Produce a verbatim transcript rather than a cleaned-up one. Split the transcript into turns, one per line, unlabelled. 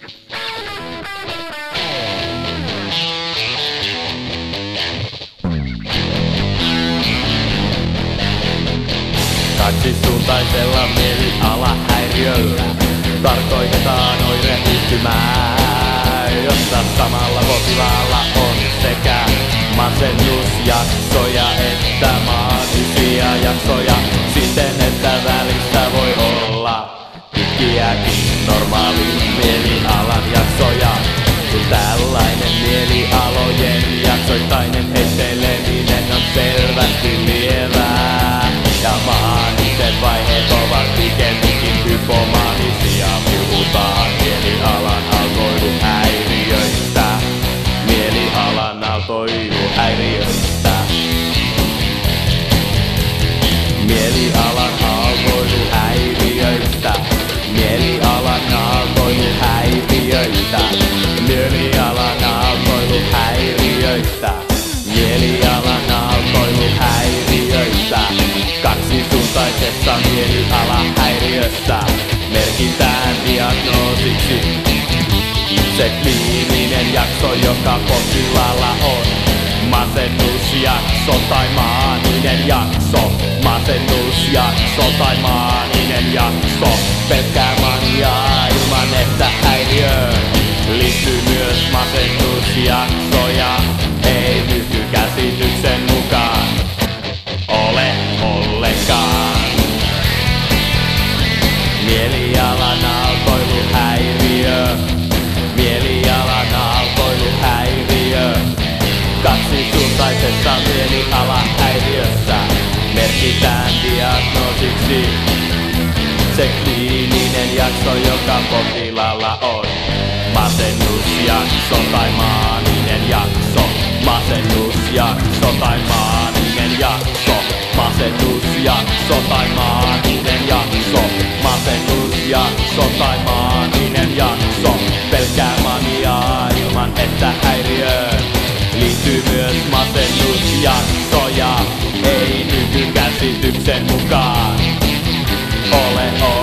Kaksisuuntaisella mielialahäiriöllä tarkoitetaan oireyhtymää, jossa samalla potilaalla on sekä masennusjaksoja että maanisia jaksoja siten, että välissä voi olla pitkiäkin normaalin mielialan jaksoja. Kun tällainen mielialojen jaksoittainen heitteleminen on selvästi lievää ja maaniset vaiheet ovat pikemminkin hypomaanisia, puhutaan mielialan alkoiluhäiriöistä. Mielialan alkoiluhäiriöistä. Mielialan alkoiluhäiriöistä. Mielialan alkoiluhäiriöistä. Mielialan alkoiluhäiriöistä. Mielialan alkoiluhäiriöistä. Kaksisuuntaisessa mielialahäiriössä merkitään diagnoosiksi se kliininen jakso, joka potilaalla on. Masennusjakso tai maaninen jakso. Masennusjakso tai maaninen jakso. Pelkkää maniaa ilman että häiriöön liittyy myös masennusjaksoja. Ei nykykäsityksen mukaan ole ollenkaan. Mielialan alkoiluhäiriö. Mielialan alkoiluhäiriö. Kaksisuuntaisessa mielialahäiriössä merkitään diagnoosiksi se kliininen jakso, joka potilaalla on. Masennusjakso tai maaninen jakso. Masennusjakso tai maaninen jakso. Masennusjakso tai maaninen jakso. Masennusjakso tai maaninen jakso. Pelkkää maniaa ilman että häiriöön liittyy myös masennusjaksoja. Ei nykykäsityksen mukaan ole